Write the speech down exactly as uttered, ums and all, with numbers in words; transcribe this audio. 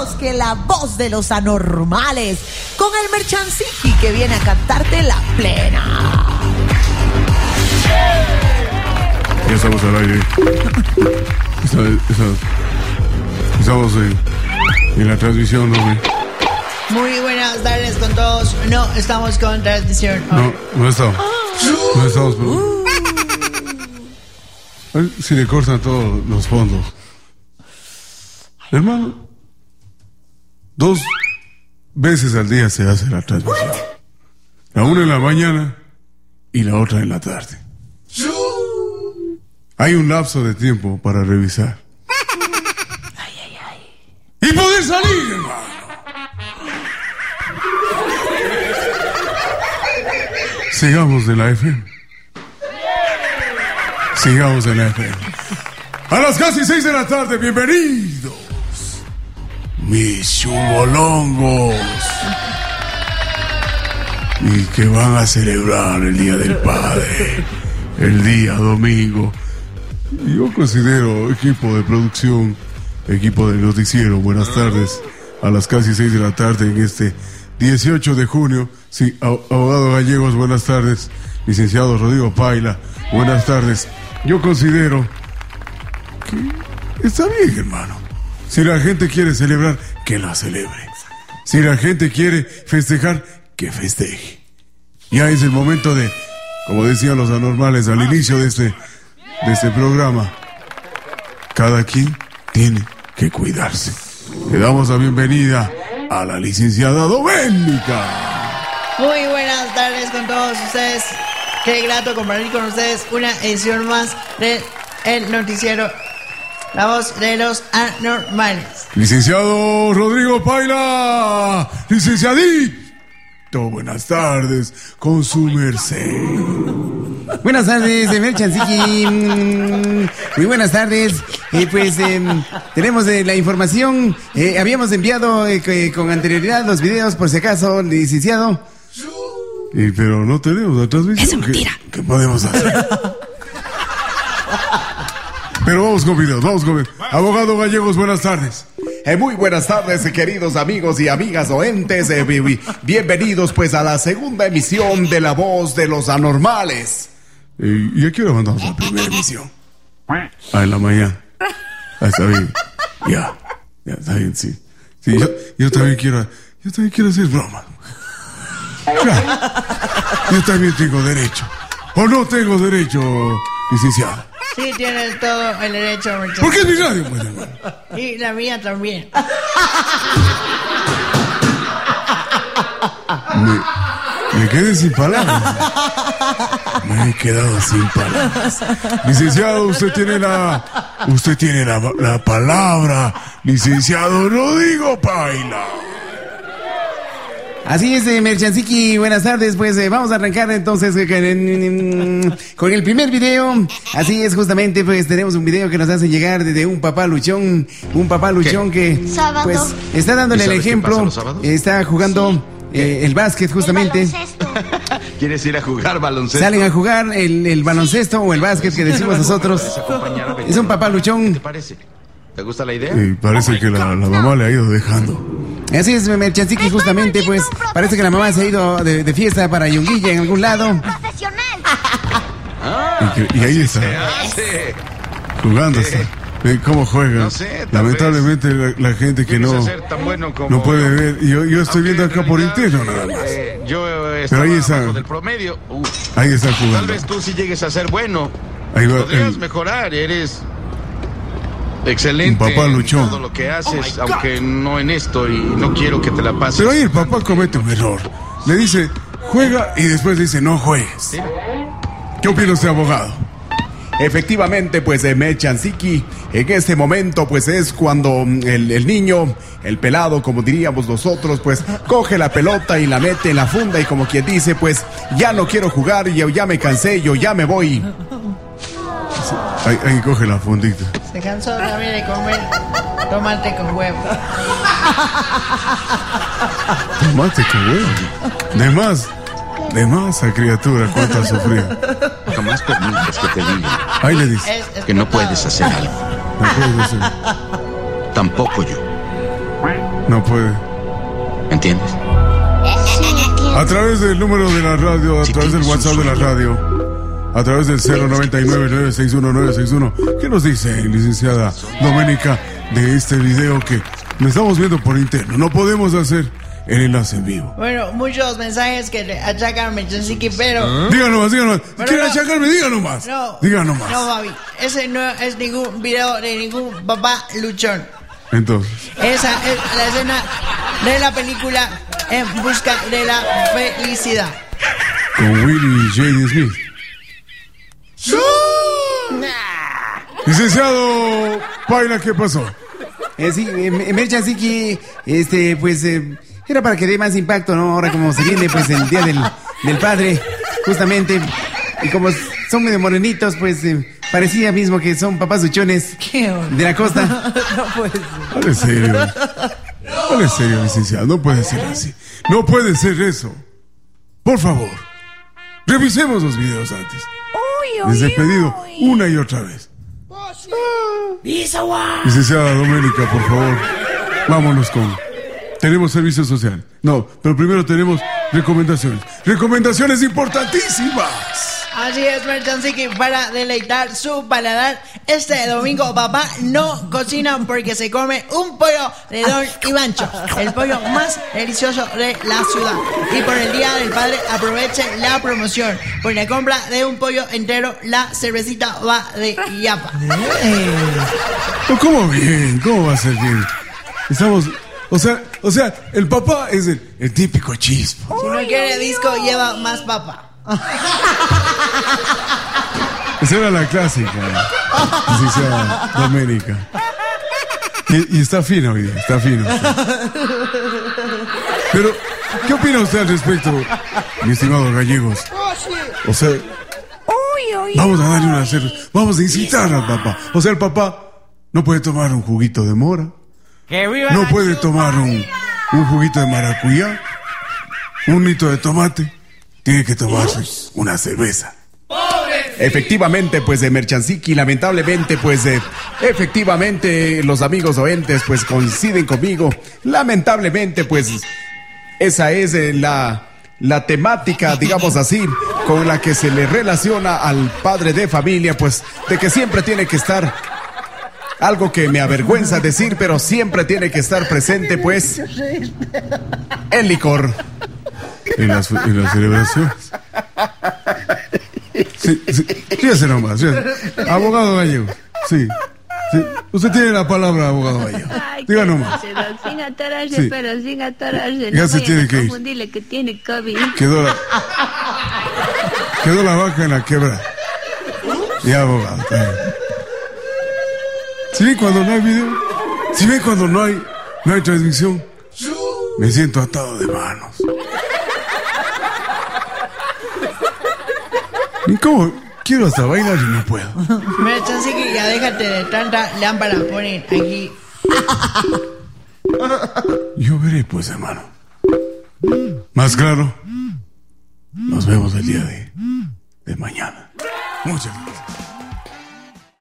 amigos, que la voz de los anormales, con el Merchanciki que viene a cantarte la plena. Ya estamos al aire. Está, está, estamos en, en la transmisión, ¿no? Muy buenas tardes con todos. No, estamos con transmisión. No, no estamos. No estamos, pero... Si le cortan todos los fondos. Hermano, dos veces al día se hace la transmisión. La una en la mañana y la otra en la tarde. Hay un lapso de tiempo para revisar. Ay, ay, ay. Y poder salir, hermano. Sigamos en la F M. Sigamos en la F M. A las casi seis de la tarde, bienvenidos, mis chungolongos. Y que van a celebrar el Día del Padre, el día domingo. Yo considero equipo de producción, equipo de noticiero, buenas tardes, a las casi seis de la tarde en este dieciocho de junio. Sí, abogado Gallegos, buenas tardes. Licenciado Rodrigo Paila, buenas tardes. Yo considero que está bien, hermano. Si la gente quiere celebrar, que la celebre. Si la gente quiere festejar, que festeje. Ya es el momento de, como decían los anormales al inicio de este, de este programa, cada quien tiene que cuidarse. Le damos la bienvenida a la licenciada Doménica. Muy buenas tardes con todos ustedes. Qué grato compartir con ustedes una edición más del el noticiero La Voz de los Anormales. Licenciado Rodrigo Paila, licenciadito, buenas tardes, con su merced. Buenas tardes, de Merchanciki. Muy buenas tardes. Eh, pues eh, tenemos eh, la información. Eh, habíamos enviado eh, con anterioridad los videos, por si acaso, licenciado. Eh, pero no tenemos la transmisión. Eso es mentira. ¿Qué, ¿Qué podemos hacer? Pero vamos con videos, vamos con videos. Abogado Gallegos, buenas tardes. Eh, muy buenas tardes, eh, queridos amigos y amigas oentes. Eh, bi- bi- bienvenidos pues a la segunda emisión de La Voz de los Anormales. Eh, ¿Y a qué hora mandamos la primera emisión? Ah, en la mañana. Ah, está bien. Ya, ya, está bien, sí. Sí, yo, yo también quiero, yo también quiero hacer bromas. Claro. Yo también tengo derecho. ¿O no tengo derecho, licenciado? Sí, tienes todo el derecho, muchachos. ¿Por qué es mi radio, pues, hermano? Y la mía también. Me, me quedé sin palabras. Me he quedado sin palabras. Licenciado, usted tiene la... Usted tiene la, la palabra. Licenciado Rodrigo Paila. Así es, eh, Merchanciki, buenas tardes. Pues eh, vamos a arrancar entonces eh, con, eh, con el primer video. Así es, justamente, pues tenemos un video que nos hace llegar desde un papá luchón. Un papá luchón ¿Qué? que Sábado. pues está dándole el ejemplo. Está jugando eh, el básquet, justamente. El baloncesto. ¿Quieres ir a jugar baloncesto? Salen a jugar el, el baloncesto o el básquet que decimos nosotros. Es un papá luchón. ¿Qué te parece? ¿Te gusta la idea? Y parece que la, la mamá le ha ido dejando. Así es, Merchanciki, justamente, pues parece que la mamá se ha ido de, de fiesta para Yunguilla en algún lado. Profesional. Ah, Y, que, y ahí está, se hace. jugando está. Eh, ¿Cómo juega? No sé, tal Lamentablemente la, la gente que ¿Quieres no, ser tan bueno como no puede yo? ver. Yo, yo estoy Aunque viendo en acá por realidad, interno nada más. eh, yo estaba ahí está. abajo del promedio. Uf, Ahí está tal jugando. vez tú sí llegues a ser bueno. Ahí va, Podrías el- mejorar, eres excelente Un papá en luchón. todo lo que haces, aunque no en esto, y no quiero que te la pases. Pero ahí el papá comete un error. Le dice, juega, y después le dice, no juegues. ¿Qué opina usted, abogado? Efectivamente, pues de Merchanciki, en este momento pues es cuando el, el niño, el pelado, como diríamos nosotros, pues coge la pelota y la mete en la funda y como quien dice, pues ya no quiero jugar, yo ya me cansé, yo ya me voy. Ahí, ahí coge la fundita. Se cansó también de comer tomate con huevo. Tomate con huevo. De más, de más a criatura, cuánto ha sufrido. Jamás permitas que te digan Ahí le dice, Es- es que no pecado. puedes hacer algo. no puedes hacer. Tampoco yo. No puede. ¿Me entiendes? A través del número de la radio, a través del WhatsApp de la radio, a través del cero noventa y nueve, nueve seis uno, nueve seis uno. ¿Qué nos dice, licenciada Doménica, de este video que lo estamos viendo por interno? No podemos hacer el enlace en vivo. Bueno, muchos mensajes que le achacan a Merchansiki, pero... ¿Ah? Diga nomás, diga nomás. Pero ¿Quiere no, achacarme? Diga nomás. No, diga nomás. No, Babi, ese no es ningún video de ningún papá luchón. Entonces. Esa es la escena de la película En busca de la felicidad. Con Willie J D. Smith. Licenciado Paina, ¿qué pasó? Eh, sí, eh, Merchansiki, este, pues, eh, era para que dé más impacto, ¿no? Ahora como se viene, pues, el Día del, del Padre, justamente, y como son medio morenitos, pues, eh, parecía mismo que son papás luchones de la costa. No puede ser. Vale serio. Vale serio, licenciado. No puede ser así. No puede ser eso. Por favor, revisemos los videos antes. Desde pedido una y otra vez. Licenciada Doménica, por favor, vámonos con... Tenemos servicio social. No, pero primero tenemos recomendaciones. Recomendaciones importantísimas. Así es, Merchansiki, para deleitar su paladar. Este domingo, papá no cocina porque se come un pollo de Don Ivancho, el pollo más delicioso de la ciudad. Y por el Día del Padre, aproveche la promoción. Por la compra de un pollo entero, la cervecita va de yapa. ¿Cómo bien? ¿Cómo va a ser bien? Estamos... O sea, o sea, el papá es el, el típico chispo. Si no quiere disco, lleva más papa. Esa era la clásica, licenciada Doménica. Y, y está fino hoy día, está fino. Pero, ¿qué opina usted al respecto, mi estimado Gallegos? O sea, vamos a darle una cerveza, vamos a incitar al papá. O sea, el papá no puede tomar un juguito de mora, no puede tomar un, un juguito de maracuyá, un litro de tomate. Tiene que tomarse una cerveza. Efectivamente, pues de Merchansiki, lamentablemente, pues de... Efectivamente, los amigos oentes, pues coinciden conmigo. Lamentablemente, pues esa es eh, la, la temática, digamos así, con la que se le relaciona al padre de familia, pues de que siempre tiene que estar... Algo que me avergüenza decir, pero siempre tiene que estar presente, pues, el licor. En las, en las celebraciones. Sí, sí, fíjese nomás, fíjese. Abogado Gallego, sí, sí. Usted tiene la palabra, abogado Gallego. Diga nomás. Sin atorarse, Sí. pero sin atorarse. Ya No se vayan tiene a que ir. confundirle que tiene COVID. Quedó la, quedó la vaca en la quebra. Ya, abogado, está bien. ¿Sí ven cuando no hay video? ¿Sí ven cuando no hay, no hay transmisión? Me siento atado de manos. ¿Y cómo? Quiero hasta bailar y no puedo. Merchansiki, ya déjate de tanta lámpara ponen aquí. Yo veré, pues, hermano. Más claro, nos vemos el día de, de mañana. Muchas gracias.